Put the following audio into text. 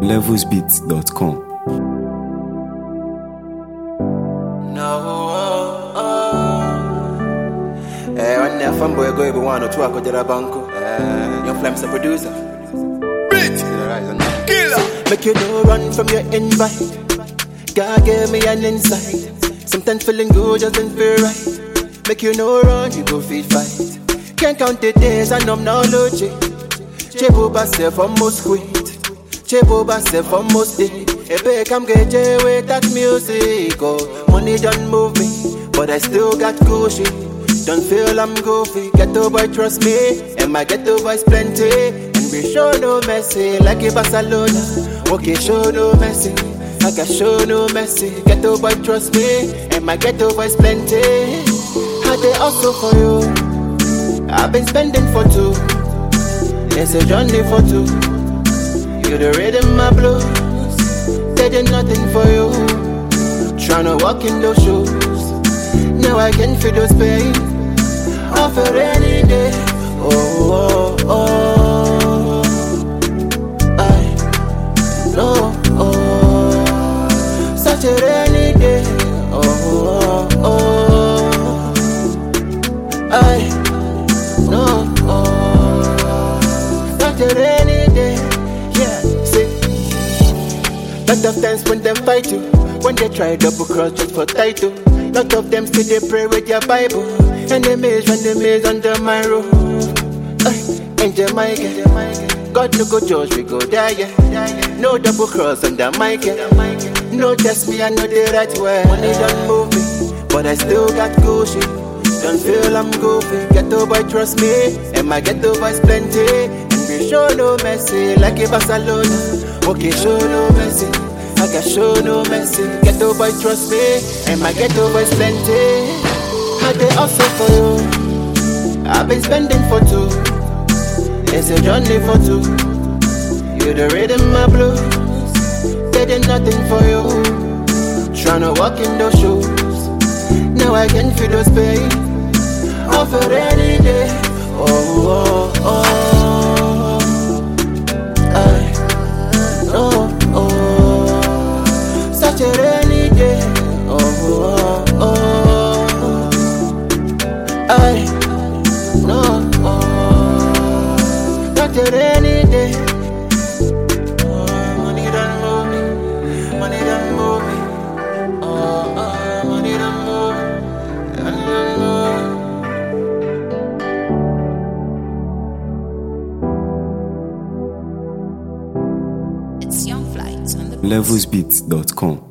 levelsbeats.com. One day fanboy go every one or two ako jara banko. Young Flame's a producer. Beat Killer. Make you no run from your invite. God gave me an insight. Sometimes feeling good just don't feel right. Make you no run, you go feed fight. Can't count the days and I'm not logic. Chebo myself almost quit. Chebo myself almost day. Ebe come get J with that music. Oh, money don't move me, but I still got cushy. Don't feel I'm goofy. Ghetto boy trust me, and my ghetto boys plenty. And we show no mercy like in Barcelona. Okay, show no mercy. I got show no mercy. Ghetto boy trust me, and my ghetto boys plenty. How they also for you? I've been spending for two. It's a journey for two. You the rhythm my blues. They did nothing for you. Tryna walk in those shoes. Now I can feel those pain. Offer any day. Oh, oh, oh. I know. Oh. Such a rainy day. Oh, oh, oh. I know. Oh. Such a rainy day. Yeah, see. Lot of times when them fight you, when they try double cross just for title. Lot of them still they pray with your Bible. Enemies when they maze under my roof. Angel Michael, God no go judge, we go die, yeah. No double cross under Michael. No test me, I know the right way. Money don't move me, but I still got cushy. Don't feel I'm goofy. Ghetto boy trust me, and my ghetto boys plenty. And we show no mercy like in Barcelona. Okay, show no mercy. I got show no mercy. Ghetto boy trust me, and my ghetto boys plenty. How they also for you? I've been spending for two. It's a journey for two. You the rhythm my blues. They did nothing for you. Tryna walk in those shoes. Now I can feel those pain. Offer any day. Oh, oh, oh. I know. Oh. Such a rainy day. Oh, oh, oh. I know. Oh. Such a rainy day. Oh, money don't move me. Money don't move me. Oh, oh, money don't move me. Money don't move me. It's Young Flights on the levelsbeats.com.